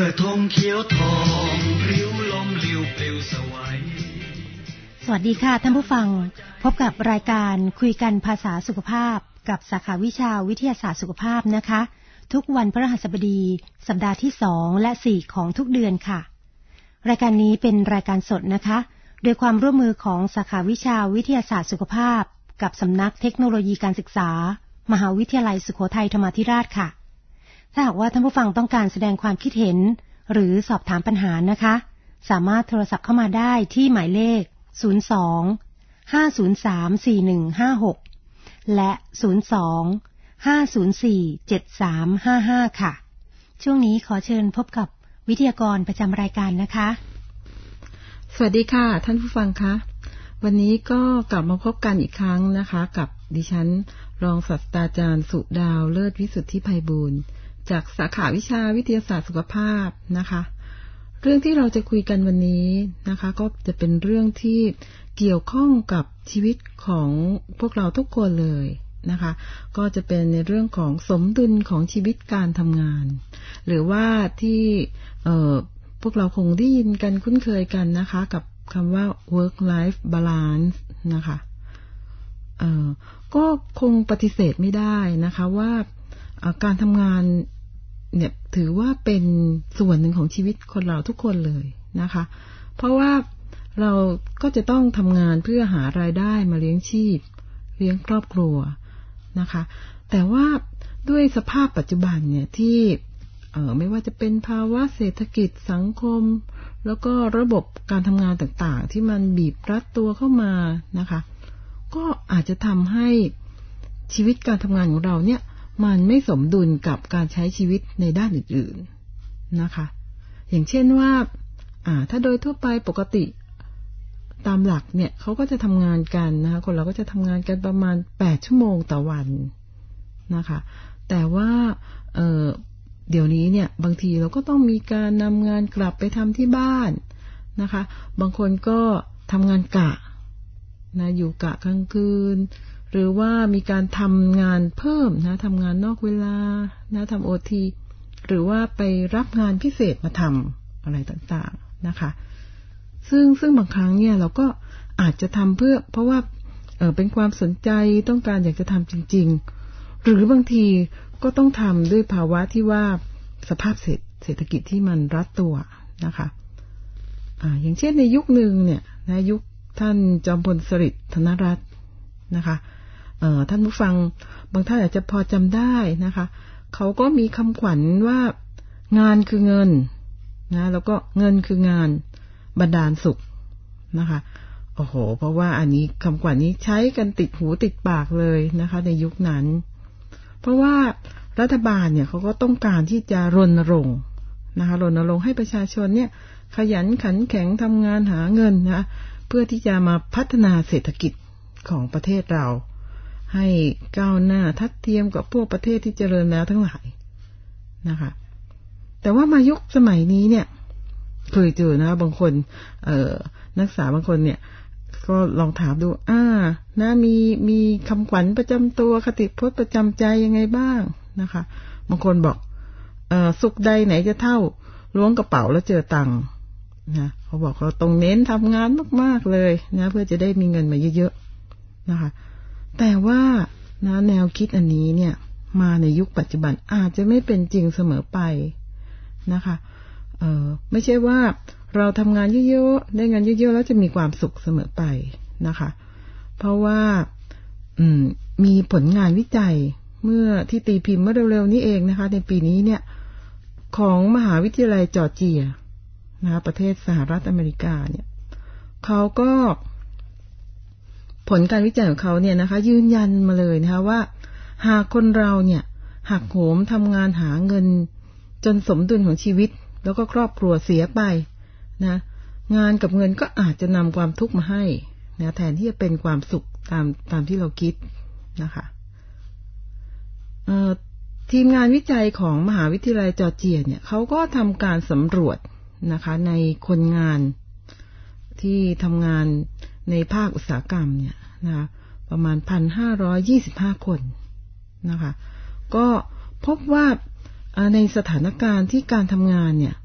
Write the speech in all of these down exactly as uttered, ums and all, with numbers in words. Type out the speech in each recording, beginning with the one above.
ธงเขียวทองริ้วลมลิ้วปลิวสวัยสวัสดีค่ะท่านผู้ฟังพบกับรายการคุยกันภาษาสุขภาพกับสาขาวิชาวิทยาศาสตร์สุขภาพนะคะทุกวันพฤหัสบดีสัปดาห์ที่สองและสี่ของทุกเดือนค่ะรายการนี้เป็นรายการสดนะคะโดยความร่วมมือของสาขาวิชาวิทยาศาสตร์สุขภาพกับสำนักเทคโนโลยีการศึกษามหาวิทยาลัยสุโขทัยธรรมาธิราชค่ะถ้าหากว่าท่านผู้ฟังต้องการแสดงความคิดเห็นหรือสอบถามปัญหานะคะสามารถโทรศัพท์เข้ามาได้ที่หมายเลขศูนย์ สอง ห้า ศูนย์ สาม สี่ หนึ่ง ห้า หกและศูนย์ สอง ห้า ศูนย์ สี่ เจ็ด สาม ห้า ห้าค่ะช่วงนี้ขอเชิญพบกับวิทยากรประจำรายการนะคะสวัสดีค่ะท่านผู้ฟังคะวันนี้ก็กลับมาพบกันอีกครั้งนะคะกับดิฉันรองศาสตราจารย์สุดาวเลิศวิสุทธิไพบูลย์จากสาขาวิชาวิทยาศาสตร์สุขภาพนะคะเรื่องที่เราจะคุยกันวันนี้นะคะก็จะเป็นเรื่องที่เกี่ยวข้องกับชีวิตของพวกเราทุกคนเลยนะคะก็จะเป็นในเรื่องของสมดุลของชีวิตการทำงานหรือว่าที่เอ่อพวกเราคงได้ยินกันคุ้นเคยกันนะคะกับคำว่า work life balance นะคะเอ่อก็คงปฏิเสธไม่ได้นะคะว่าการทำงานเนี่ยถือว่าเป็นส่วนหนึ่งของชีวิตคนเราทุกคนเลยนะคะเพราะว่าเราก็จะต้องทำงานเพื่อหารายได้มาเลี้ยงชีพเลี้ยงครอบครัวนะคะแต่ว่าด้วยสภาพปัจจุบันเนี่ยที่เอ่อไม่ว่าจะเป็นภาวะเศรษฐกิจสังคมแล้วก็ระบบการทำงานต่างๆที่มันบีบรัดตัวเข้ามานะคะก็อาจจะทำให้ชีวิตการทำงานของเราเนี่ยมันไม่สมดุลกับการใช้ชีวิตในด้านอื่นๆนะคะอย่างเช่นว่าอ่าถ้าโดยทั่วไปปกติตามหลักเนี่ยเขาก็จะทำงานกันนะคะคนเราก็จะทำงานกันประมาณแปดชั่วโมงต่อวันนะคะแต่ว่าเอ่อเดี๋ยวนี้เนี่ยบางทีเราก็ต้องมีการนำงานกลับไปทำที่บ้านนะคะบางคนก็ทำงานกะนะอยู่กะกลางคืนหรือว่ามีการทำงานเพิ่มนะทำงานนอกเวลานะทำโอทีหรือว่าไปรับงานพิเศษมาทำอะไรต่างๆนะคะซึ่งซึ่งบางครั้งเนี่ยเราก็อาจจะทำเพื่อเพราะว่าเออเป็นความสนใจต้องการอยากจะทำจริงๆหรือบางทีก็ต้องทำด้วยภาวะที่ว่าสภาพเศรษฐกิจที่มันรัดตัวนะคะอ่าอย่างเช่นในยุคหนึ่งเนี่ยนะยุคท่านจอมพลสฤษดิ์ธนรัตน์นะคะเอ่อท่านผู้ฟังบางท่านอาจจะพอจำได้นะคะเขาก็มีคำขวัญว่างานคือเงินนะแล้วก็เงินคืองานบันดาลสุขนะคะโอ้โหเพราะว่าอันนี้คำขวัญนี้ใช้กันติดหูติดปากเลยนะคะในยุคนั้นเพราะว่ารัฐบาลเนี่ยเขาก็ต้องการที่จะรณรงค์นะคะรณรงค์ให้ประชาชนเนี่ยขยันขันแข็งทำงานหาเงินนะเพื่อที่จะมาพัฒนาเศรษฐกิจของประเทศเราให้ก้าวหน้าทัดเทียมกับพวกประเทศที่เจริญแล้วทั้งหลายนะคะแต่ว่ามายุคสมัยนี้เนี่ยเคยเจอนะบางคนเอ่อนักศึกษาบางคนเนี่ยก็ลองถามดูอ่านะมีมีคำขวัญประจำตัวคติพจน์ประจำใจยังไงบ้างนะคะบางคนบอกเอ่อสุขใดไหนจะเท่าล้วงกระเป๋าแล้วเจอตังค์นะเขาบอกเราต้องเน้นทำงานมากๆเลยนะเพื่อจะได้มีเงินมาเยอะๆนะคะแต่ว่านะแนวคิดอันนี้เนี่ยมาในยุคปัจจุบันอาจจะไม่เป็นจริงเสมอไปนะคะเอ่อไม่ใช่ว่าเราทำงานเยอะๆได้เงินเยอะๆแล้วจะมีความสุขเสมอไปนะคะเพราะว่าอืมมีผลงานวิจัยเมื่อที่ตีพิมพ์เมื่อเร็วๆนี้เองนะคะในปีนี้เนี่ยของมหาวิทยาลัยจอร์เจียนะคะประเทศสหรัฐอเมริกาเนี่ยเขาก็ผลการวิจัยของเขาเนี่ยนะคะยืนยันมาเลยนะคะว่าหากคนเราเนี่ยหักโหมทำงานหาเงินจนสมดุลของชีวิตแล้วก็ครอบครัวเสียไปนะงานกับเงินก็อาจจะนำความทุกข์มาให้นะแทนที่จะเป็นความสุขตามตามที่เราคิดนะคะเอ่อทีมงานวิจัยของมหาวิทยาลัยจอร์เจียเนี่ยเขาก็ทำการสำรวจนะคะในคนงานที่ทำงานในภาคอุตสาหกรรมเนี่ยนะคะประมาณ หนึ่งพันห้าร้อยยี่สิบห้า คนนะคะก็พบว่าในสถานการณ์ที่การทำงานเนี่ย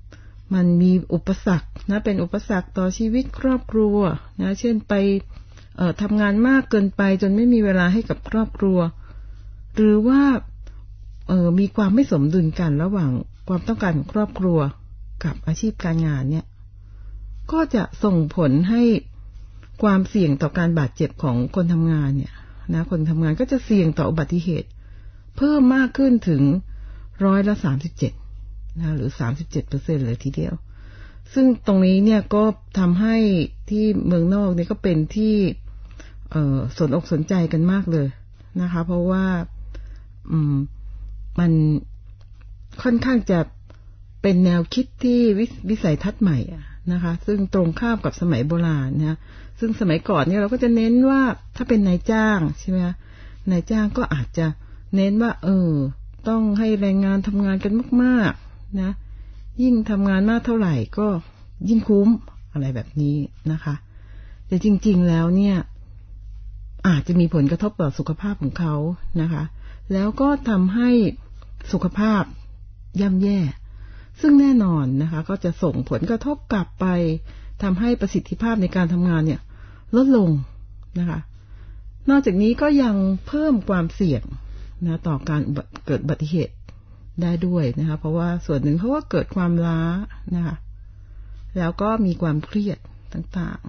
มันมีอุปสรรคนะเป็นอุปสรรคต่อชีวิตครอบครัวนะเช่นไปเอ่อทำงานมากเกินไปจนไม่มีเวลาให้กับครอบครัวหรือว่าเอ่อมีความไม่สมดุลกันระหว่างความต้องการของครอบครัวกับอาชีพการงานเนี่ยก็จะส่งผลให้ความเสี่ยงต่อการบาดเจ็บของคนทำงานเนี่ยนะคนทำงานก็จะเสี่ยงต่ออุบัติเหตุเพิ่มมากขึ้นถึงร้อยละสามสิบเจ็ดนะหรือ สามสิบเจ็ดเปอร์เซ็นต์ เลยทีเดียวซึ่งตรงนี้เนี่ยก็ทำให้ที่เมืองนอกเนี่ยก็เป็นที่เอ่อสนอกสนใจกันมากเลยนะคะเพราะว่าอืมมันค่อนข้างจะเป็นแนวคิดที่วิสัยทัศน์ใหม่นะคะซึ่งตรงข้ามกับสมัยโบราณนะซึ่งสมัยก่อนเนี่ยเราก็จะเน้นว่าถ้าเป็นนายจ้างใช่ไหมคะนายจ้างก็อาจจะเน้นว่าเออต้องให้แรงงานทำงานกันมากๆนะยิ่งทำงานมากเท่าไหร่ก็ยิ่งคุ้มอะไรแบบนี้นะคะแต่จริงๆแล้วเนี่ยอาจจะมีผลกระทบต่อสุขภาพของเขานะคะแล้วก็ทำให้สุขภาพย่ำแย่ซึ่งแน่นอนนะคะก็จะส่งผลกระทบกลับไปทำให้ประสิทธิภาพในการทำงานเนี่ยลดลงนะคะนอกจากนี้ก็ยังเพิ่มความเสี่ยงนะต่อการเกิดอุบัติเหตุได้ด้วยนะคะเพราะว่าส่วนหนึ่งเพราะว่าเกิดความล้านะคะแล้วก็มีความเครียดต่าง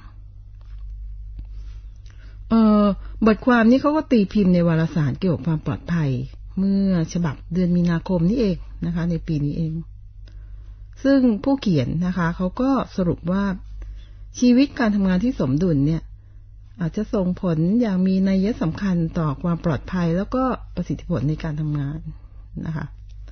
ๆเอ่อบทความนี้เขาก็ตีพิมพ์ในวารสารเกี่ยวกับความปลอดภัยเมื่อฉบับเดือนมีนาคมนี้เองนะคะในปีนี้เองซึ่งผู้เขียนนะคะเขาก็สรุปว่าชีวิตการทำงานที่สมดุลเนี่ยอาจจะส่งผลอย่างมีนัยสำคัญต่อความปลอดภัยแล้วก็ประสิทธิผลในการทำงานนะคะ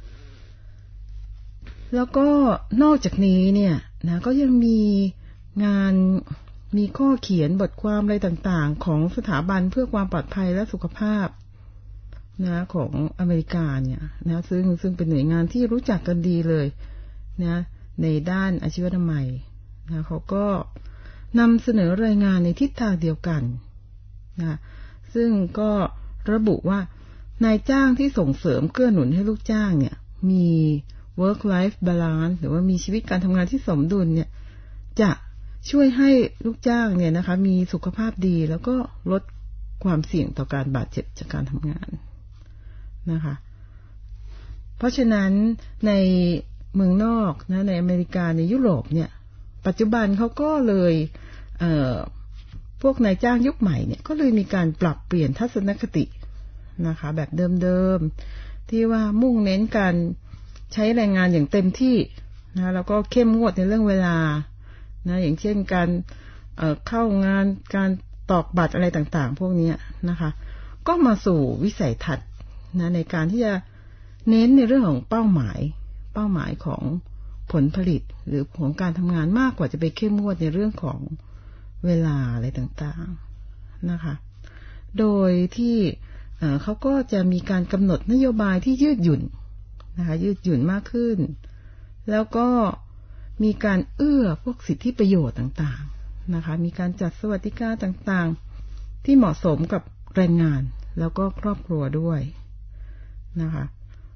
แล้วก็นอกจากนี้เนี่ยนะก็ยังมีงานมีข้อเขียนบทความอะไรต่างๆของสถาบันเพื่อความปลอดภัยและสุขภาพนะของอเมริกาเนี่ยนะซึ่งซึ่งเป็นหน่วยงานที่รู้จักกันดีเลยนะในด้านอาชีวะใหม่นะเขาก็นำเสนอรายงานในทิศทางเดียวกันนะซึ่งก็ระบุว่านายจ้างที่ส่งเสริมเกื้อหนุนให้ลูกจ้างเนี่ยมี work life balance หรือว่ามีชีวิตการทำงานที่สมดุลเนี่ยจะช่วยให้ลูกจ้างเนี่ยนะคะมีสุขภาพดีแล้วก็ลดความเสี่ยงต่อการบาดเจ็บจากการทำงานนะคะเพราะฉะนั้นในเมืองนอกนะในอเมริกาในยุโรปเนี่ยปัจจุบันเขาก็เลยเอ่อพวกนายจ้างยุคใหม่เนี่ยก็เลยมีการปรับเปลี่ยนทัศนคตินะคะแบบเดิมๆที่ว่ามุ่งเน้นการใช้แรงงานอย่างเต็มที่นะแล้วก็เข้มงวดในเรื่องเวลานะอย่างเช่นการเอ่อเข้างานการตอกบัตรอะไรต่างๆพวกนี้นะคะก็มาสู่วิสัยทัศน์นะในการที่จะเน้นในเรื่องของเป้าหมายเป้าหมายของผลผลิตหรือของการทำงานมากกว่าจะไปเข้มงวดในเรื่องของเวลาอะไรต่างๆนะคะโดยที่เขาก็จะมีการกำหนดนโยบายที่ยืดหยุ่นนะคะยืดหยุ่นมากขึ้นแล้วก็มีการเอื้อพวกสิทธิประโยชน์ต่างๆนะคะมีการจัดสวัสดิการต่างๆที่เหมาะสมกับแรงงานแล้วก็ครอบครัวด้วยนะคะ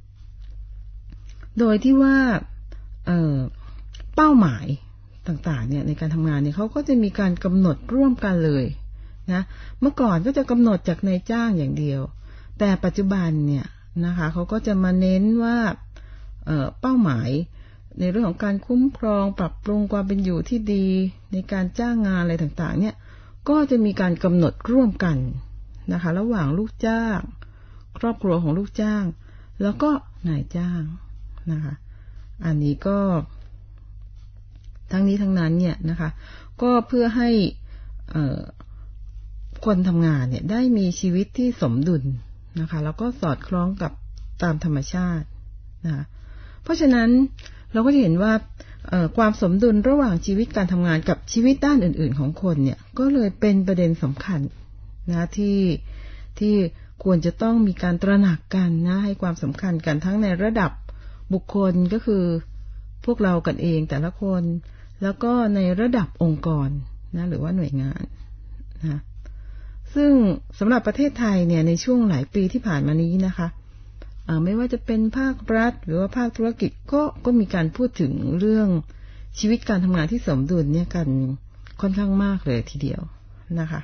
โดยที่ว่าเอ่อเป้าหมายต่างๆเนี่ยในการทำงานเนี่ยเขาก็จะมีการกำหนดร่วมกันเลยนะเมื่อก่อนก็จะกำหนดจากนายจ้างอย่างเดียวแต่ปัจจุบันเนี่ยนะคะเขาก็จะมาเน้นว่าเอ่อเป้าหมายในเรื่องของการคุ้มครองปรับปรุงความเป็นอยู่ที่ดีในการจ้างงานอะไรต่างๆเนี่ยก็จะมีการกำหนดร่วมกันนะคะระหว่างลูกจ้างครอบครัวของลูกจ้างแล้วก็นายจ้างนะคะอันนี้ก็ทั้งนี้ทั้งนั้นเนี่ยนะคะก็เพื่อให้เอ่อคนทำงานเนี่ยได้มีชีวิตที่สมดุลนะคะแล้วก็สอดคล้องกับตามธรรมชาตินะคะเพราะฉะนั้นเราก็จะเห็นว่าเอ่อความสมดุลระหว่างชีวิตการทำงานกับชีวิตด้านอื่นๆของคนเนี่ยก็เลยเป็นประเด็นสำคัญนะที่ที่ควรจะต้องมีการตระหนักกันนะให้ความสำคัญกันทั้งในระดับบุคคลก็คือพวกเรากันเองแต่ละคนแล้วก็ในระดับองค์กรนะหรือว่าหน่วยงานนะซึ่งสำหรับประเทศไทยเนี่ยในช่วงหลายปีที่ผ่านมานี้นะคะไม่ว่าจะเป็นภาครัฐหรือว่าภาคธุรกิจก็ก็มีการพูดถึงเรื่องชีวิตการทำงานที่สมดุลเนี่ยกันค่อนข้างมากเลยทีเดียวนะคะ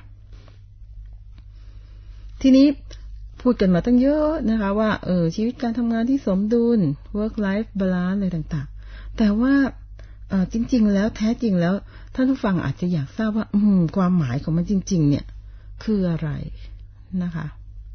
ทีนี้พูดกันมาตั้งเยอะนะคะว่าเออชีวิตการทำงานที่สมดุล work life balance อะไรต่างๆแต่ว่าเออจริงๆแล้วแท้จริงแล้วท่านผู้ฟังอาจจะอยากทราบว่าอืมความหมายของมันจริงๆเนี่ยคืออะไรนะคะ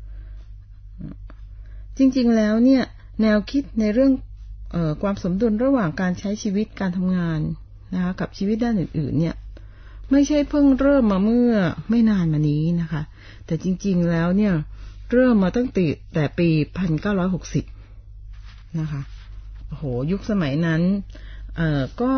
จริงๆแล้วเนี่ยแนวคิดในเรื่องเอ่อความสมดุลระหว่างการใช้ชีวิตการทำงานนะคะกับชีวิตด้านอื่นๆเนี่ยไม่ใช่เพิ่งเริ่มมาเมื่อไม่นานมานี้นะคะแต่จริงๆแล้วเนี่ยเริ่มมาตั้งแต่แต่ปีหนึ่งพันเก้าร้อยหกสิบนะคะโอ้โหยุคสมัยนั้นเอ่อก็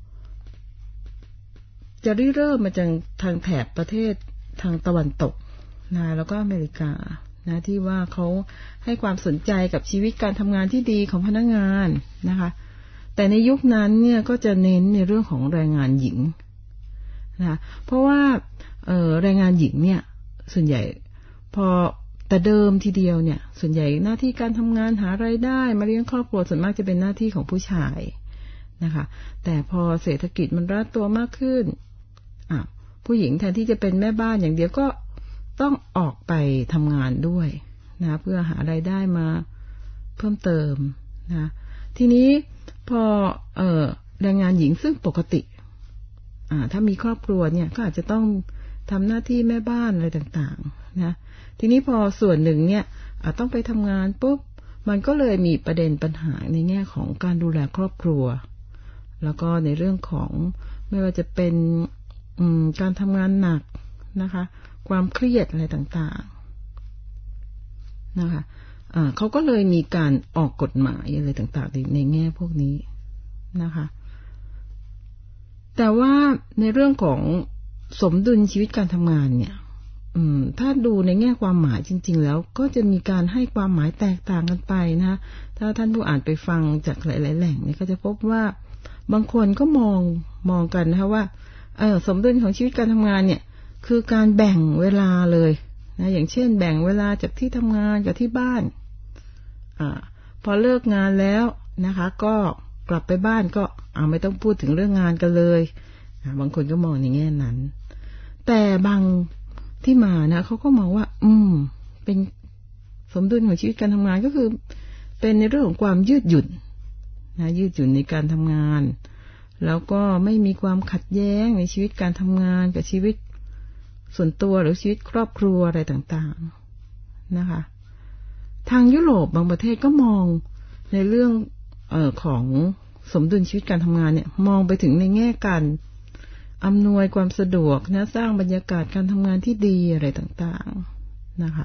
จะริเริ่มมาจากทางแถบประเทศทางตะวันตกนะแล้วก็อเมริกานะที่ว่าเขาให้ความสนใจกับชีวิตการทำงานที่ดีของพนักงานนะคะแต่ในยุคนั้นเนี่ยก็จะเน้นในเรื่องของแรงงานหญิงนะเพราะว่าเอ่อแรงงานหญิงเนี่ยส่วนใหญ่พอแต่เดิมทีเดียวเนี่ยส่วนใหญ่หน้าที่การทำงานหารายได้มาเลี้ยงครอบครัวส่วนมากจะเป็นหน้าที่ของผู้ชายนะคะแต่พอเศรษฐกิจมันรัดตัวมากขึ้นอ่ะผู้หญิงแทนที่จะเป็นแม่บ้านอย่างเดียวก็ต้องออกไปทำงานด้วยนะเพื่อหารายได้มาเพิ่มเติมนะทีนี้พอเอ่อแรงงานหญิงซึ่งปกติอ่าถ้ามีครอบครัวเนี่ยก็อาจจะต้องทำหน้าที่แม่บ้านอะไรต่างๆนะทีนี้พอส่วนหนึ่งเนี่ยต้องไปทำงานปุ๊บมันก็เลยมีประเด็นปัญหาในแง่ของการดูแลครอบครัวแล้วก็ในเรื่องของไม่ว่าจะเป็นการทำงานหนักนะคะความเครียดอะไรต่างๆนะคะะเขาก็เลยมีการออกกฎหมายอะไรต่างๆในในแง่พวกนี้นะคะแต่ว่าในเรื่องของสมดุลชีวิตการทำงานเนี่ยถ้าดูในแง่ความหมายจริงๆแล้วก็จะมีการให้ความหมายแตกต่างกันไปนะถ้าท่านผู้อ่านไปฟังจากหลายๆแหล่งเนี่ยก็จะพบว่าบางคนก็มองมองกันนะคะว่าเออสมดุลของชีวิตการทำงานเนี่ยคือการแบ่งเวลาเลยนะอย่างเช่นแบ่งเวลาจากที่ทำงานกับที่บ้านอ่าพอเลิกงานแล้วนะคะก็กลับไปบ้านก็อ่าไม่ต้องพูดถึงเรื่องงานกันเลยนะบางคนก็มองในแง่นั้นแต่บางที่มานะเขาก็มองว่าอืมเป็นสมดุลของชีวิตการทำงานก็คือเป็นในเรื่องของความยืดหยุ่นนะยืดหยุ่นในการทำงานแล้วก็ไม่มีความขัดแย้งในชีวิตการทำงานกับชีวิตส่วนตัวหรือชีวิตครอบครัวอะไรต่างๆนะคะทางยุโรปบางประเทศก็มองในเรื่องเอ่อของสมดุลชีวิตการทำงานเนี่ยมองไปถึงในแง่การอำนวยความสะดวกนะสร้างบรรยากาศการทำงานที่ดีอะไรต่างๆนะคะ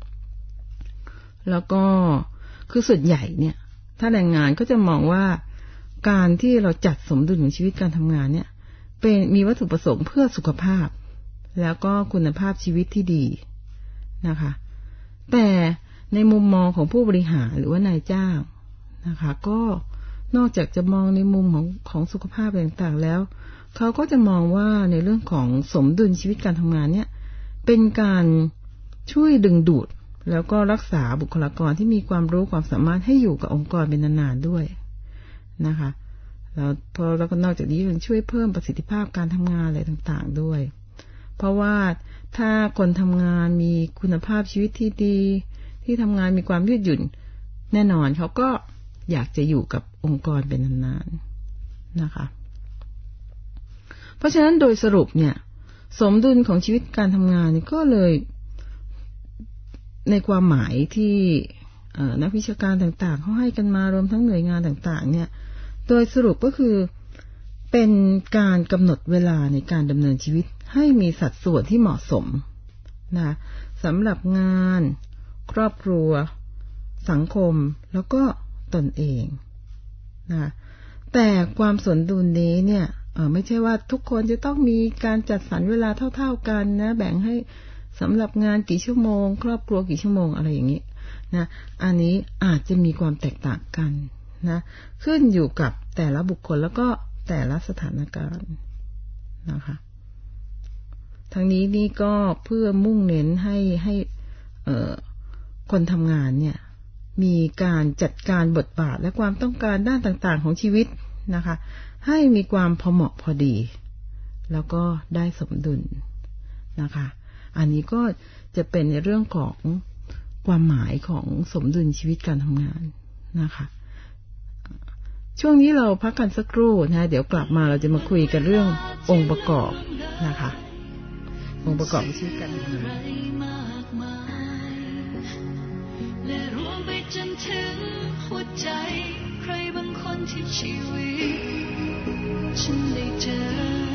แล้วก็คือส่วนใหญ่เนี่ยถ้าแรงงานก็จะมองว่าการที่เราจัดสมดุลของชีวิตการทำงานเนี่ยเป็นมีวัตถุประสงค์เพื่อสุขภาพแล้วก็คุณภาพชีวิตที่ดีนะคะแต่ในมุมมองของผู้บริหารหรือว่านายจ้างนะคะก็นอกจากจะมองในมุมของของสุขภาพต่างๆแล้วเขาก็จะมองว่าในเรื่องของสมดุลชีวิตการทำงานเนี่ยเป็นการช่วยดึงดูดแล้วก็รักษาบุคลากรที่มีความรู้ความสามารถให้อยู่กับองค์กรเป็นนานๆด้วยนะคะแล้วพอแล้วก็นอกจากนี้ยังช่วยเพิ่มประสิทธิภาพการทำงานอะไรต่างๆด้วยเพราะว่าถ้าคนทำงานมีคุณภาพชีวิตที่ดีที่ทำงานมีความยืดหยุ่นแน่นอนเขาก็อยากจะอยู่กับองค์กรเป็นนานๆนะคะเพราะฉะนั้นโดยสรุปเนี่ยสมดุลของชีวิตการทำงานก็เลยในความหมายที่นักวิชาการต่างๆเขาให้กันมารวมทั้งหน่วยงานต่างๆเนี่ยโดยสรุปก็คือเป็นการกำหนดเวลาในการดำเนินชีวิตให้มีสัดส่วนที่เหมาะสมนะสำหรับงานครอบครัวสังคมแล้วก็ตนเองนะแต่ความสมดุลนี้เนี่ยเออไม่ใช่ว่าทุกคนจะต้องมีการจัดสรรเวลาเท่าๆกันนะแบ่งให้สำหรับงานกี่ชั่วโมงครอบครัวกี่ชั่วโมงอะไรอย่างนี้นะอันนี้อาจจะมีความแตกต่างกันนะขึ้นอยู่กับแต่ละบุคคลแล้วก็แต่ละสถานการณ์นะคะทั้งนี้นี่ก็เพื่อมุ่งเน้นให้ให้เอ่อคนทำงานเนี่ยมีการจัดการบทบาทและความต้องการด้านต่างๆของชีวิตนะคะให้มีความพอเหมาะพอดีแล้วก็ได้สมดุลนะคะอันนี้ก็จะเป็นในเรื่องของความหมายของสมดุลชีวิตการทำงานนะคะช่วงนี้เราพักกันสักครู่นะเดี๋ยวกลับมาเราจะมาคุยกันเรื่ององค์ประกอบนะคะองค์ประกอบชีวิตการทำงานและรวมไปจนถึงหัวใจใครบางคนที่ชีวิตฉันได้เจอ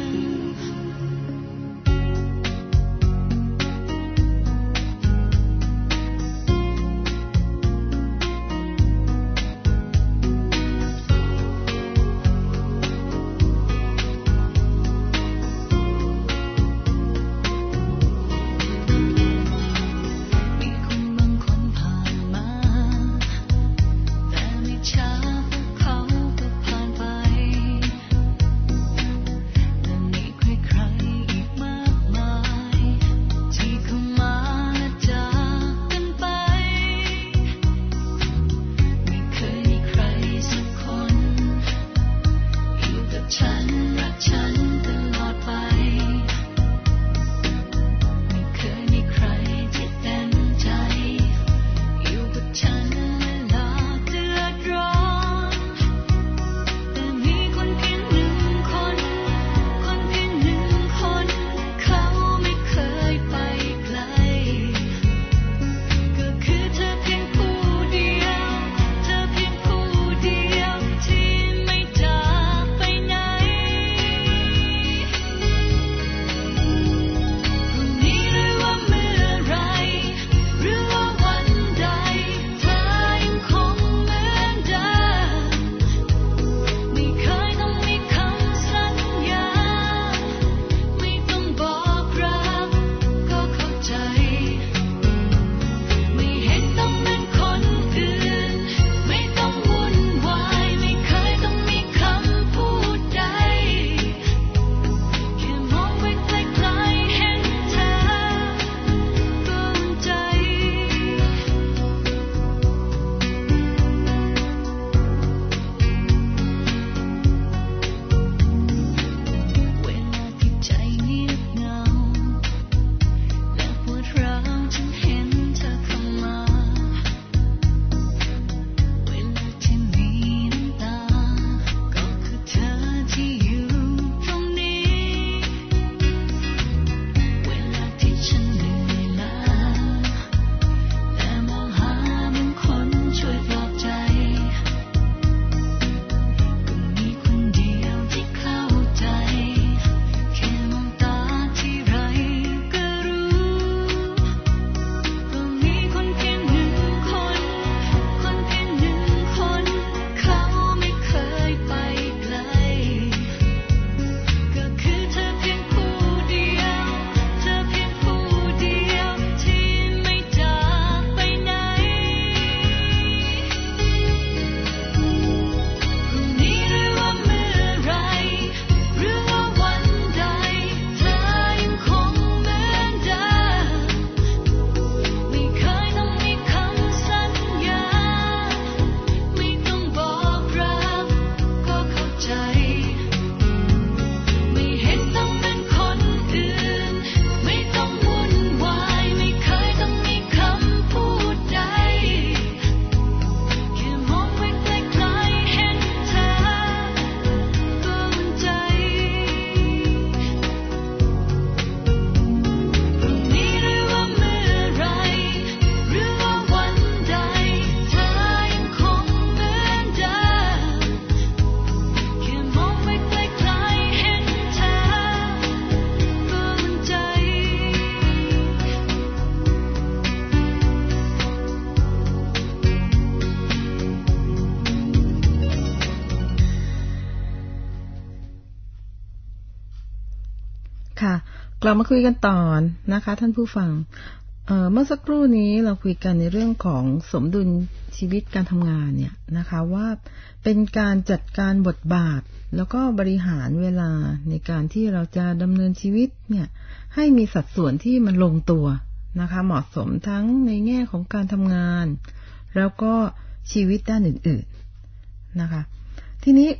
ค่ะกลับมาคุยกันต่อนะคะท่านผู้ฟัง เอ่อเมื่อสักครู่นี้เราคุยกันในเรื่องของสมดุลชีวิตการทำงานเนี่ยนะคะว่าเป็นการจัดการบทบาทแล้วก็บริหารเวลาในการที่เราจะดำเนินชีวิตเนี่ยให้มีสัดส่วนที่มันลงตัวนะคะเหมาะสมทั้งในแง่ของการทำงานแล้วก็ชีวิตด้านอื่นๆนะคะทีนี้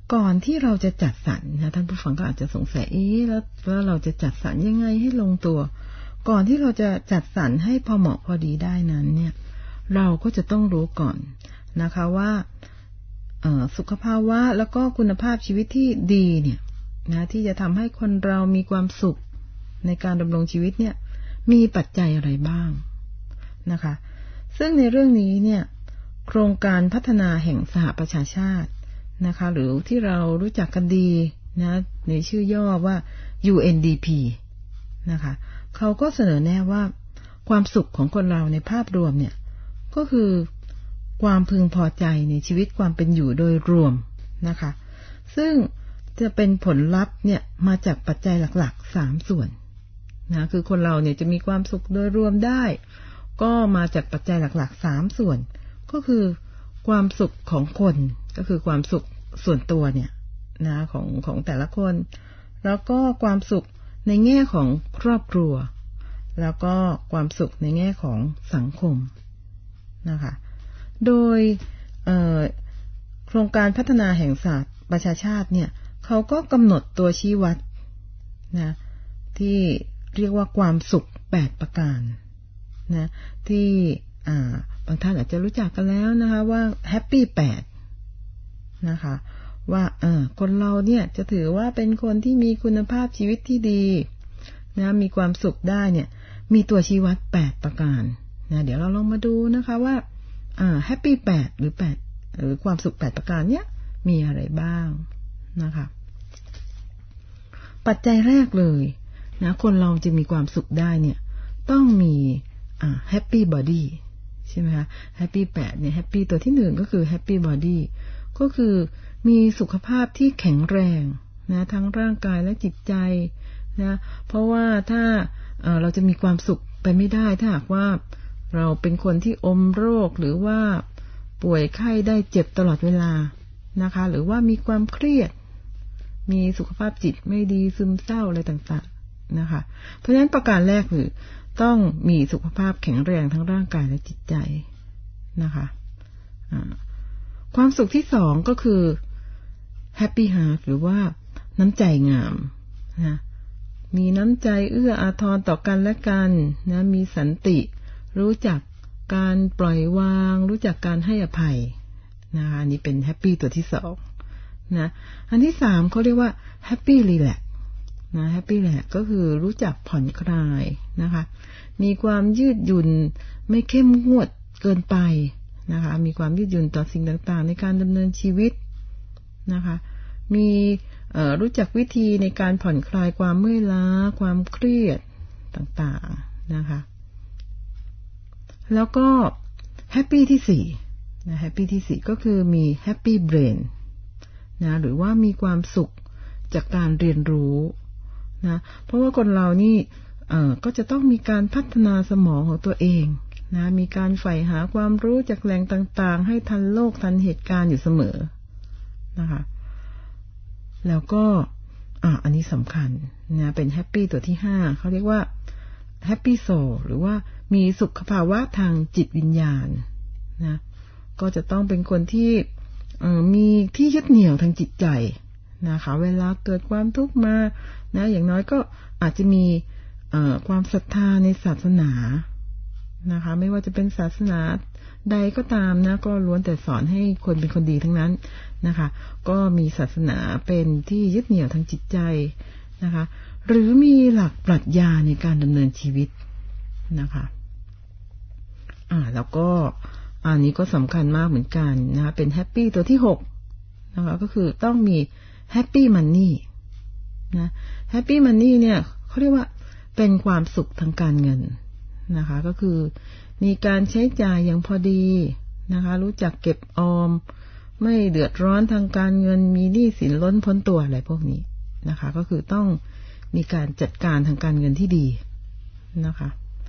ก่อนที่เราจะจัดสรรนะท่านผู้ฟังก็อาจจะสงสัยเอ๊ะแล้วแล้วเราจะจัดสรรยังไงให้ลงตัวก่อนที่เราจะจัดสรรให้พอเหมาะพอดีได้นั้นเนี่ยเราก็จะต้องรู้ก่อนนะคะว่าสุขภาวะแล้วก็คุณภาพชีวิตที่ดีเนี่ยนะที่จะทำให้คนเรามีความสุขในการดำรงชีวิตเนี่ยมีปัจจัยอะไรบ้างนะคะซึ่งในเรื่องนี้เนี่ยโครงการพัฒนาแห่งสหประชาชาตินะคะหรือที่เรารู้จักกันดีนะในชื่อย่อว่า ยู เอ็น ดี พี นะคะเขาก็เสนอแน่ว่าความสุขของคนเราในภาพรวมเนี่ยก็คือความพึงพอใจในชีวิตความเป็นอยู่โดยรวมนะคะซึ่งจะเป็นผลลัพธ์เนี่ยมาจากปัจจัยหลักๆสามส่วนนะคือคนเราเนี่ยจะมีความสุขโดยรวมได้ก็มาจากปัจจัยหลักๆสามส่วนก็คือความสุขของคนก็คือความสุขส่วนตัวเนี่ยนะของของแต่ละคนแล้วก็ความสุขในแง่ของครอบครัวแล้วก็ความสุขในแง่ของสังคมนะคะโดยโครงการพัฒนาแห่งสหประชาชาติเนี่ยเขาก็กำหนดตัวชี้วัดนะที่เรียกว่าความสุขแปดประการนะที่อ่าบางท่านอาจจะรู้จักกันแล้วนะคะว่าแฮปปี้แปดนะคะว่าเออคนเราเนี่ยจะถือว่าเป็นคนที่มีคุณภาพชีวิตที่ดีนะมีความสุขได้เนี่ยมีตัวชี้วัดแปดประการนะเดี๋ยวเราลองมาดูนะคะว่าอ่าแฮปปี้แปดหรือแปดหรือความสุขแปดประการเนี้ยมีอะไรบ้างนะคะปัจจัยแรกเลยนะคนเราจะมีความสุขได้เนี่ยต้องมีอ่าแฮปปี้บอดี้ใช่ไหมคะแฮปปี้แปดเนี่ยแฮปปี้ตัวที่หนึ่งก็คือแฮปปี้บอดี้ก็คือมีสุขภาพที่แข็งแรงนะทั้งร่างกายและจิตใจนะเพราะว่าถ้าเอ่อเราจะมีความสุขไปไม่ได้ถ้าหากว่าเราเป็นคนที่อมโรคหรือว่าป่วยไข้ได้เจ็บตลอดเวลานะคะหรือว่ามีความเครียดมีสุขภาพจิตไม่ดีซึมเศร้าอะไรต่างๆนะคะเพราะฉะนั้นประการแรกคือต้องมีสุขภาพแข็งแรงทั้งร่างกายและจิตใจนะคะความสุขที่สองก็คือ Happy Heart หรือว่าน้ำใจงามนะมีน้ำใจเอื้ออาทรต่อกันและกันนะมีสันติรู้จักการปล่อยวางรู้จักการให้อภัยนะคะอันนี้เป็น Happy ตัวที่สองนะอันที่สามเขาเรียกว่า Happy Relax นะ Happy Relax ก็คือรู้จักผ่อนคลายนะคะมีความยืดหยุ่นไม่เข้มงวดเกินไปนะคะมีความยืดหยุ่นต่อสิ่งต่างๆในการดำเนินชีวิตนะคะมีรู้จักวิธีในการผ่อนคลายความเมื่อยล้าความเครียดต่างๆนะคะแล้วก็แฮปปี้ที่สี่นะแฮปปี้ที่สี่ก็คือมีแฮปปี้เบรนนะหรือว่ามีความสุขจากการเรียนรู้นะเพราะว่าคนเรานี่เอ่อก็จะต้องมีการพัฒนาสมองของตัวเองนะมีการใฝ่หาความรู้จากแหล่งต่างๆให้ทันโลกทันเหตุการณ์อยู่เสมอนะคะแล้วก็อ่ะอันนี้สำคัญนะเป็นแฮปปี้ตัวที่ห้าเขาเรียกว่าแฮปปี้โซลหรือว่ามีสุขภาวะทางจิตวิญญาณนะก็จะต้องเป็นคนที่เอ่อมีที่ยึดเหนี่ยวทางจิตใจนะคะเวลาเกิดความทุกข์มานะอย่างน้อยก็อาจจะมีเอ่อความศรัทธาในศาสนานะคะไม่ว่าจะเป็นศาสนาใดก็ตามนะก็ล้วนแต่สอนให้คนเป็นคนดีทั้งนั้นนะคะก็มีศาสนาเป็นที่ยึดเหนี่ยวทางจิตใจนะคะหรือมีหลักปรัชญาในการดำเนินชีวิตนะคะอ่าแล้วก็อันนี้ก็สำคัญมากเหมือนกันนะคะเป็นแฮปปี้ตัวที่หกนะคะก็คือต้องมีแฮปปี้มันนี่นะแฮปปี้มันนี่เนี่ยเขาเรียกว่าเป็นความสุขทางการเงินนะคะก็คือมีการใช้จ่ายอย่างพอดีนะคะรู้จักเก็บออมไม่เดือดร้อนทางการเงินมีหนี้สินล้นพ้นตัวอะไรพวกนี้นะคะก็คือต้องมีการจัดการทางการเงินที่ดีนะคะ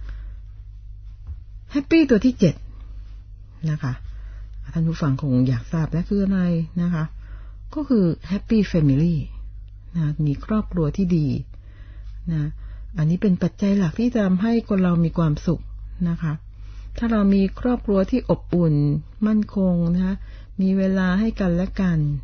แฮปปี้ตัวที่เจ็ดนะคะท่านผู้ฟังคงอยากทราบและคืออะไรนะคะก็คือแฮปปี้แฟมิลี่นะมีครอบครัวที่ดีนะอันนี้เป็นปัจจัยหลักที่จะทำให้คนเรามีความสุขนะคะถ้าเรามีครอบครัวที่อบอุ่นมั่นคงนะคะมีเวลาให้กันและกัน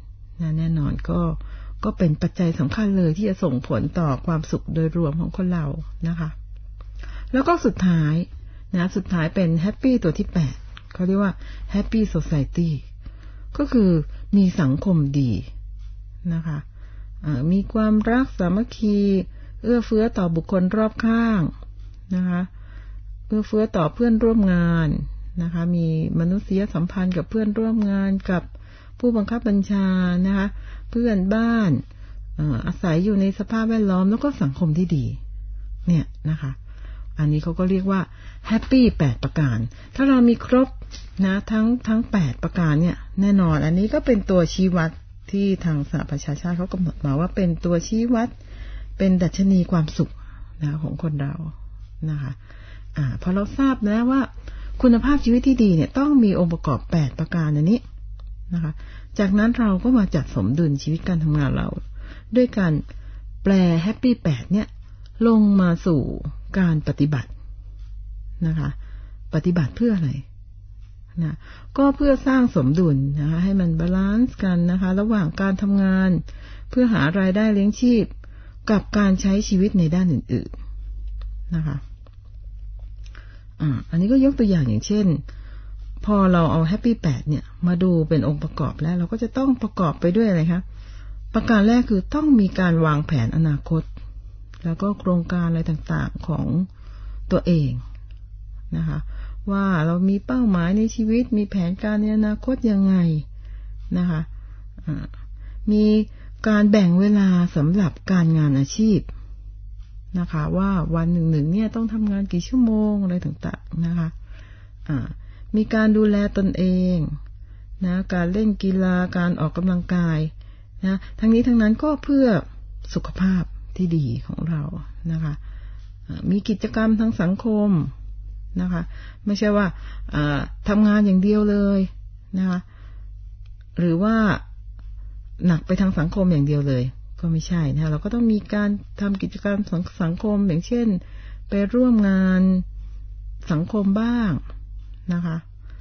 นะแน่นอนก็ก็เป็นปัจจัยสำคัญเลยที่จะส่งผลต่อความสุขโดยรวมของคนเรานะคะแล้วก็สุดท้ายนะสุดท้ายเป็นแฮปปี้ตัวที่แปดเขาเรียกว่าแฮปปี้โซไซตี้ก็คือมีสังคมดีนะคะมีความรักสามัคคีเอื้อเฟื้อต่อบุคคลรอบข้างนะคะเอื้อเฟื้อต่อเพื่อนร่วมงานนะคะมีมนุษยสัมพันธ์กับเพื่อนร่วมงานกับผู้บังคับบัญชานะคะเพื่อนบ้านอาศัยอยู่ในสภาพแวดล้อมแล้วก็สังคมที่ดีเนี่ยนะคะอันนี้เขาก็เรียกว่าแฮปปี้แปดประการถ้าเรามีครบนะทั้งทั้งแปดประการเนี่ยแน่นอนอันนี้ก็เป็นตัวชี้วัดที่ทางสหประชาชาติเขากำหนดมาว่าเป็นตัวชี้วัดเป็นดัชนีความสุขนะของคนเรานะคะอ่าพอเราทราบนะว่าคุณภาพชีวิตที่ดีเนี่ยต้องมีองค์ประกอบแปดประการอันนี้นะคะจากนั้นเราก็มาจัดสมดุลชีวิตการทำงานเราด้วยการแปลแฮปปี้แปดเนี่ยลงมาสู่การปฏิบัตินะคะปฏิบัติเพื่ออะไรนะก็เพื่อสร้างสมดุลนะคะให้มันบาลานซ์กันนะคะระหว่างการทำงานเพื่อหารายได้เลี้ยงชีพกับการใช้ชีวิตในด้านอื่นๆนะคะอ่าอันนี้ก็ยกตัวอย่างอย่างเช่นพอเราเอาแฮปปี้แปดเนี่ยมาดูเป็นองค์ประกอบแล้วเราก็จะต้องประกอบไปด้วยอะไรคะประการแรกคือต้องมีการวางแผนอนาคตแล้วก็โครงการอะไรต่างๆของตัวเองนะคะว่าเรามีเป้าหมายในชีวิตมีแผนการในอนาคตยังไงนะคะมีการแบ่งเวลาสำหรับการงานอาชีพนะคะว่าวันหนึ่งๆเนี่ยต้องทำงานกี่ชั่วโมงอะไรต่างๆนะคะมีการดูแลตนเองนะการเล่นกีฬาการออกกำลังกายนะทั้งนี้ทั้งนั้นก็เพื่อสุขภาพที่ดีของเรานะคะมีกิจกรรมทางสังคมนะคะไม่ใช่ว่าทำงานอย่างเดียวเลยนะคะหรือว่าหนักไปทางสังคมอย่างเดียวเลยก็ไม่ใช่นะเราก็ต้องมีการทำกิจกรรมสังคมอย่างเช่นไปร่วมงานสังคมบ้างนะคะ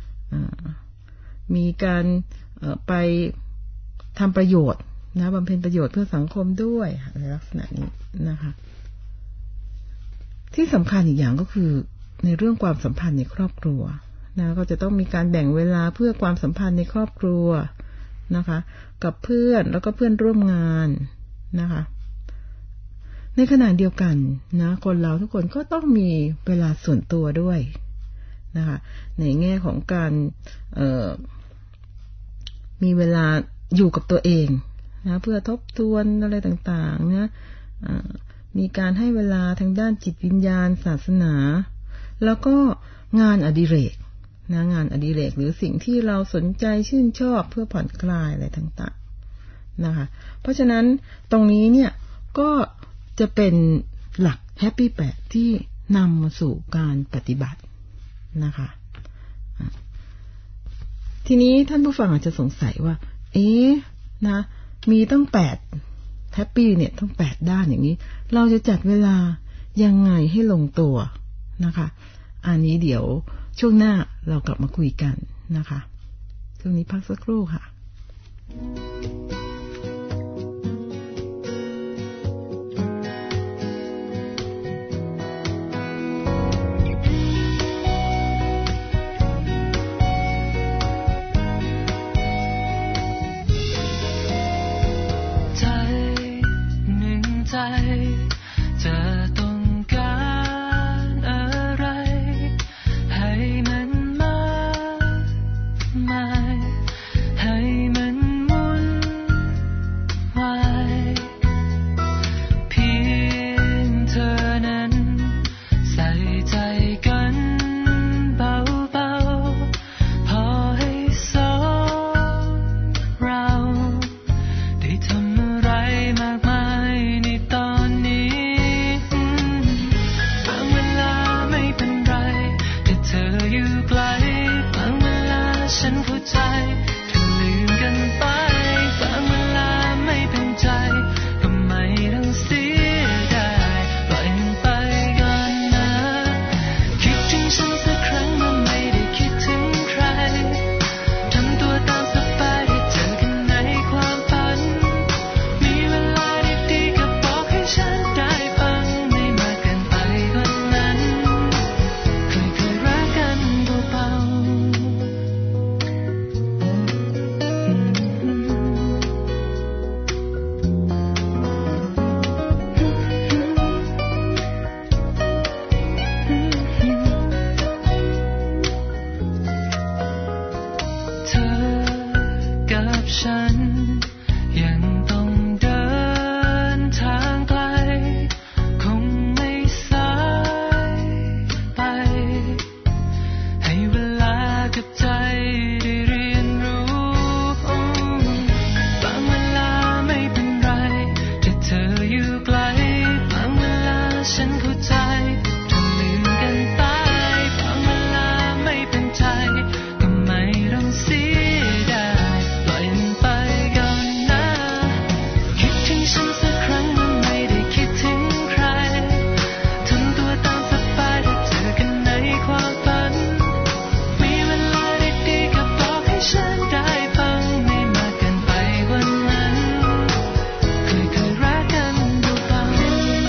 มีการไปทำประโยชน์นะบำเพ็ญประโยชน์เพื่อสังคมด้วยในลักษณะนี้นะคะที่สำคัญอีกอย่างก็คือในเรื่องความสัมพันธ์ในครอบครัวนะก็จะต้องมีการแบ่งเวลาเพื่อความสัมพันธ์ในครอบครัวนะคะกับเพื่อนแล้วก็เพื่อนร่วมงานนะคะในขณะเดียวกันนะคนเราทุกคนก็ต้องมีเวลาส่วนตัวด้วยนะคะในแง่ของการเอ่อมีเวลาอยู่กับตัวเองนะเพื่อทบทวนอะไรต่างๆนะมีการให้เวลาทางด้านจิตวิญญาณศาสนาแล้วก็งานอดิเรกนะงานอดิเรกหรือสิ่งที่เราสนใจชื่นชอบเพื่อผ่อนคลายอะไรต่างๆนะคะเพราะฉะนั้นตรงนี้เนี่ยก็จะเป็นหลักแฮปปี้แปดที่นำมาสู่การปฏิบัตินะคะทีนี้ท่านผู้ฟังอาจจะสงสัยว่าเอ๊ะนะมีตั้งแปดแฮปปี้เนี่ยทั้งแปดด้านอย่างนี้เราจะจัดเวลายังไงให้ลงตัวนะคะอันนี้เดี๋ยวช่วงหน้าเรากลับมาคุยกันนะคะช่วงนี้พักสักครู่ค่ะจะต้องการอะไรให้มันมากมายให้ฉันยังต้องเดินทางไกลคงไม่สายไปให้เวลากับใจได้เรียนรู้บางเวลาไม่เป็นไรถ้าเธออยู่ไกลบางเวลาฉันเข้าใจถ้าลืมกันไปบางเวลาไม่เป็นใจก็ไม่ต้องเสียดายปล่อยมันไปก่อนนะคิดถึงฉันสักครั้งมันไม่ได้คิดถึงใครทำตัวตามสบายถ้าเจอกันในความฝันมีเวลาดีๆก็บอกให้ฉันได้ฟังไม่มากเกินไปกว่านั้นเคยเคยรักกันเบาๆ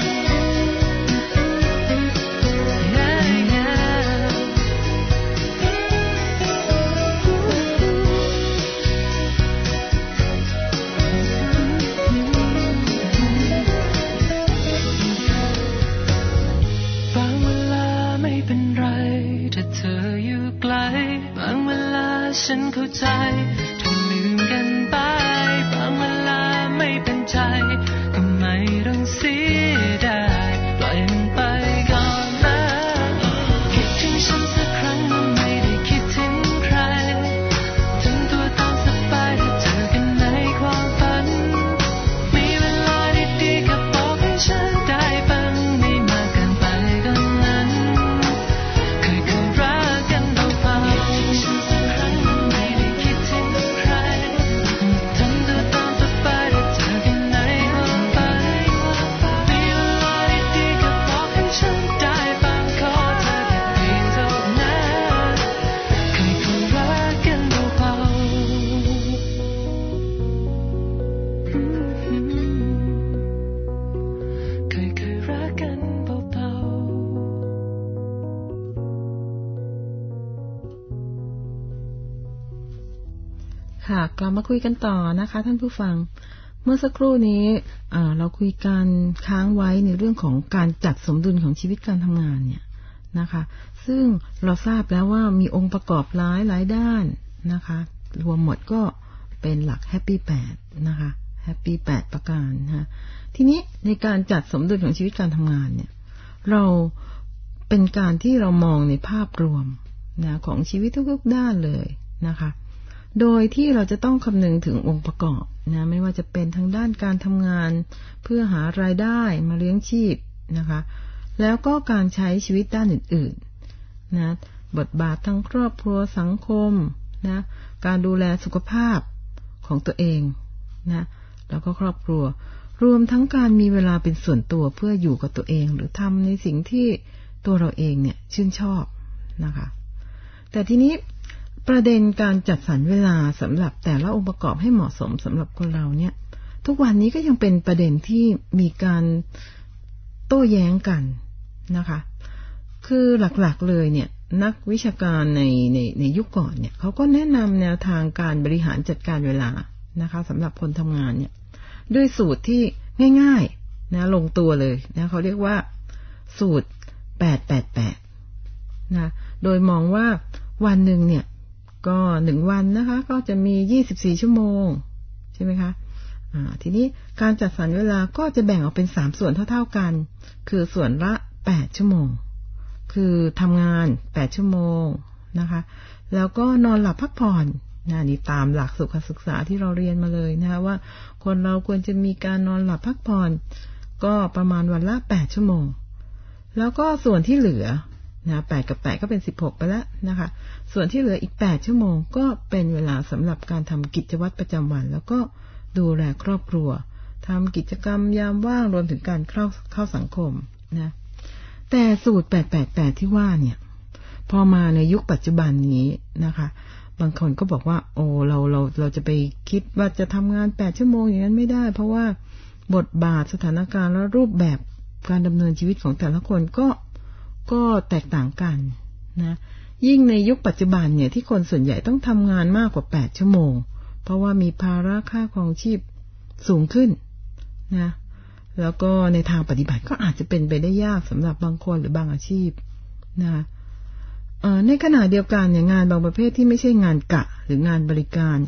บางเวลาไม่เป็นไรถ้าเธออยู่ไกลบางเวลาฉันเข้าใจถ้าลืมกันไปบางเวลาไม่เป็นใจก็ไม่ต้องเสียดายปล่อยมันไปก่อนนะคิดถึงฉันสักครั้งมันไม่ได้คิดถึงใครทำตัวตามสบายถ้าเจอกันในความฝันมีเวลาดีๆก็บอกให้ฉันได้ฟังไม่มากเกินไปกว่านั้นเคยเคยรักกันเบาๆคิดถึงฉันสักครั้งมันไม่ได้คิดถึงใครทำตัวตามสบายถ้าเจอกันในความฝันมีเวลาดีๆก็บอกให้ฉันได้ฟังขอเธอแค่เพียงเท่านั้นเคยเคยรักกันเบาๆเคยเคยรักกันเบาๆค่ะกลับมาคุยกันต่อนะคะท่านผู้ฟังเมื่อสักครู่นี้เอ่อเราคุยกันค้างไว้ในเรื่องของการจัดสมดุลของชีวิตการทำงานเนี่ยนะคะซึ่งเราทราบแล้วว่ามีองค์ประกอบหลายหลายด้านนะคะรวมหมดก็เป็นหลักแฮปปี้แปดนะคะแฮปปี้แปดประการนะทีนี้ในการจัดสมดุลของชีวิตการทำงานเนี่ยเราเป็นการที่เรามองในภาพรวมนะของชีวิตทุกๆด้านเลยนะคะโดยที่เราจะต้องคำนึงถึงองค์ประกอบนะไม่ว่าจะเป็นทางด้านการทำงานเพื่อหารายได้มาเลี้ยงชีพนะคะแล้วก็การใช้ชีวิตด้านอื่นๆนะบทบาททั้งครอบครัวสังคมนะการดูแลสุขภาพของตัวเองนะแล้วก็ครอบครัวรวมทั้งการมีเวลาเป็นส่วนตัวเพื่ออยู่กับตัวเองหรือทำในสิ่งที่ตัวเราเองเนี่ยชื่นชอบนะคะแต่ทีนี้ประเด็นการจัดสรรเวลาสำหรับแต่ละองค์ประกอบให้เหมาะสมสำหรับคนเราเนี่ยทุกวันนี้ก็ยังเป็นประเด็นที่มีการโต้แย้งกันนะคะคือหลักๆเลยเนี่ยนักวิชาการในในในยุคก่อนเนี่ยเขาก็แนะนำแนวทางการบริหารจัดการเวลานะคะสำหรับคนทำงานเนี่ยด้วยสูตรที่ง่ายๆนะลงตัวเลยนะเขาเรียกว่าสูตรแปด แปด แปดนะโดยมองว่าวันหนึ่งเนี่ยก็หนึ่งวันนะคะก็จะมียี่สิบสี่ชั่วโมงใช่ไหมคะอ่าทีนี้การจัดสรรเวลาก็จะแบ่งออกเป็นสามส่วนเท่าๆกันคือส่วนละแปดชั่วโมงคือทำงานแปดชั่วโมงนะคะแล้วก็นอนหลับพักผ่อนนะนี่ตามหลักสุขศึกษาที่เราเรียนมาเลยนะคะว่าคนเราควรจะมีการนอนหลับพักผ่อนก็ประมาณวันละแปดชั่วโมงแล้วก็ส่วนที่เหลือนะแปดกับแปดก็เป็นสิบหกไปแล้วนะคะส่วนที่เหลืออีกแปดชั่วโมงก็เป็นเวลาสำหรับการทำกิจวัตรประจำวันแล้วก็ดูแลครอบครัวทำกิจกรรมยามว่างรวมถึงการเข้าเข้าสังคมนะแต่สูตรแปด แปด แปดที่ว่าเนี่ยพอมาในยุคปัจจุบันนี้นะคะบางคนก็บอกว่าโอ้เราเราเราจะไปคิดว่าจะทำงานแปดชั่วโมงอย่างนั้นไม่ได้เพราะว่าบทบาทสถานการณ์และรูปแบบการดำเนินชีวิตของแต่ละคนก็ก็แตกต่างกันนะยิ่งในยุคปัจจุบันเนี่ยที่คนส่วนใหญ่ต้องทำงานมากกว่าแปดชั่วโมงเพราะว่ามีภาระค่าครองชีพสูงขึ้นนะแล้วก็ในทางปฏิบัติก็อาจจะเป็นไปได้ยากสำหรับบางคนหรือบางอาชีพนะในขณะเดียวกันเนี่ยงานบางประเภทที่ไม่ใช่งานกะหรืองานบริการ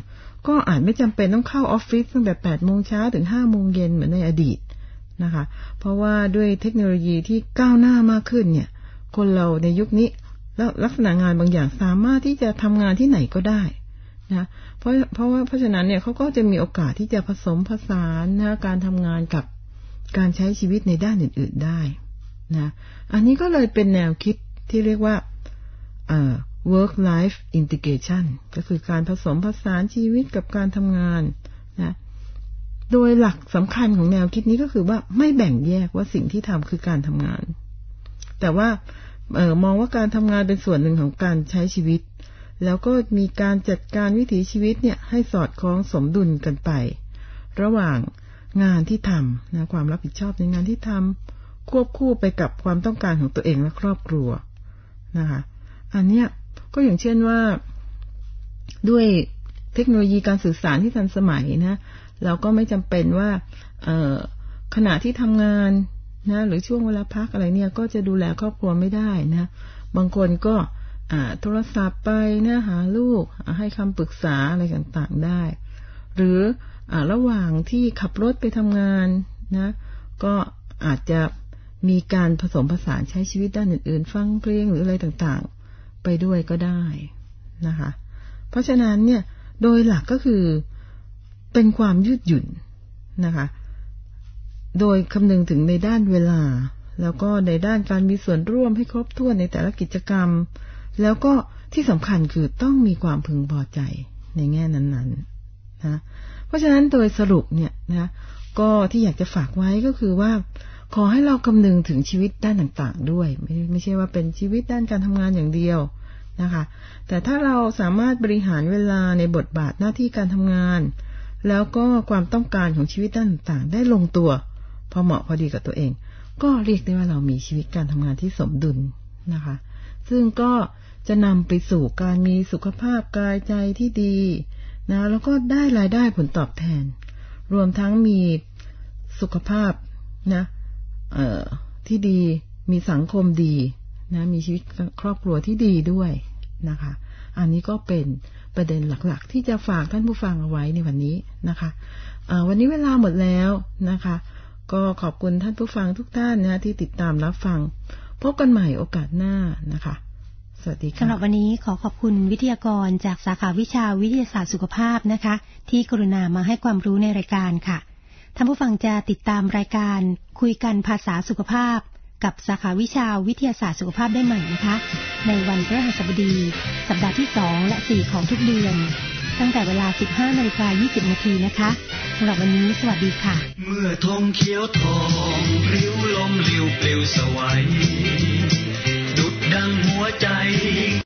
ก็อาจไม่จำเป็นต้องเข้าออฟฟิศตั้งแต่แปดโมงเช้าถึงห้าโมงเย็นเหมือนในอดีตนะคะเพราะว่าด้วยเทคโนโลยีที่ก้าวหน้ามากขึ้นเนี่ยคนเราในยุคนี้แล้วลักษณะงานบางอย่างสามารถที่จะทำงานที่ไหนก็ได้นะเพราะเพราะว่าเพราะฉะนั้นเนี่ยเขาก็จะมีโอกาสที่จะผสมผสานนะการทำงานกับการใช้ชีวิตในด้านอื่นๆได้นะอันนี้ก็เลยเป็นแนวคิดที่เรียกว่าเอ่อ work life integration ก็คือการผสมผสานชีวิตกับการทำงานนะโดยหลักสำคัญของแนวคิดนี้ก็คือว่าไม่แบ่งแยกว่าสิ่งที่ทำคือการทำงานแต่ว่าเอ่อมองว่าการทำงานเป็นส่วนหนึ่งของการใช้ชีวิตแล้วก็มีการจัดการวิถีชีวิตเนี่ยให้สอดคล้องสมดุลกันไประหว่างงานที่ทำนะความรับผิดชอบในงานที่ทำควบคู่ไปกับความต้องการของตัวเองและครอบครัวนะคะอันเนี้ยก็อย่างเช่นว่าด้วยเทคโนโลยีการสื่อสารที่ทันสมัยนะเราก็ไม่จำเป็นว่าเอ่อขณะที่ทำงานนะหรือช่วงเวลาพักอะไรเนี่ยก็จะดูแลครอบครัวไม่ได้นะบางคนก็อ่าโทรศัพท์ไปนะหาลูกให้คำปรึกษาอะไรต่างๆได้หรืออ่าระหว่างที่ขับรถไปทำงานนะก็อาจจะมีการผสมผสานใช้ชีวิตด้านอื่นๆฟังเพลงหรืออะไรต่างๆไปด้วยก็ได้นะคะเพราะฉะนั้นเนี่ยโดยหลักก็คือเป็นความยืดหยุ่นนะคะโดยคำนึงถึงในด้านเวลาแล้วก็ในด้านการมีส่วนร่วมให้ครบถ้วนในแต่ละกิจกรรมแล้วก็ที่สำคัญคือต้องมีความพึงพอใจในแง่นั้นๆนะเพราะฉะนั้นโดยสรุปเนี่ยนะก็ที่อยากจะฝากไว้ก็คือว่าขอให้เราคำนึงถึงชีวิตด้านต่างๆด้วยไม่ไม่ใช่ว่าเป็นชีวิตด้านการทำงานอย่างเดียวนะคะแต่ถ้าเราสามารถบริหารเวลาในบทบาทหน้าที่การทำงานแล้วก็ความต้องการของชีวิตด้านต่างๆได้ลงตัวพอเหมาะพอดีกับตัวเองก็เรียกได้ว่าเรามีชีวิตการทำงานที่สมดุลนะคะซึ่งก็จะนำไปสู่การมีสุขภาพกายใจที่ดีนะแล้วก็ได้รายได้ผลตอบแทนรวมทั้งมีสุขภาพนะเอ่อที่ดีมีสังคมดีนะมีชีวิตครอบครัวที่ดีด้วยนะคะอันนี้ก็เป็นประเด็นหลักๆที่จะฝากท่านผู้ฟังเอาไว้ในวันนี้นะคะเอ่อวันนี้เวลาหมดแล้วนะคะก็ขอบคุณท่านผู้ฟังทุกท่านนะที่ติดตามรับฟังพบกันใหม่โอกาสหน้านะคะสวัสดีค่ะสำหรับวันนี้ขอขอบคุณวิทยากรจากสาขาวิชาวิทยาศาสตร์สุขภาพนะคะที่กรุณามาให้ความรู้ในรายการค่ะท่านผู้ฟังจะติดตามรายการคุยกันภาษาสุขภาพกับสาขาวิชาวิทยาศาสตร์สุขภาพได้ใหม่นะคะในวันพฤหัสบดีสัปดาห์ที่สองและสี่ของทุกเดือนตั้งแต่เวลา สิบห้านาฬิกายี่สิบนาทีนะคะสำหรับวันนี้สวัสดีค่ะเมื่อธงเขียวทองพริ้วลมลิ้วปลิวสวัยดุจดังหัวใจ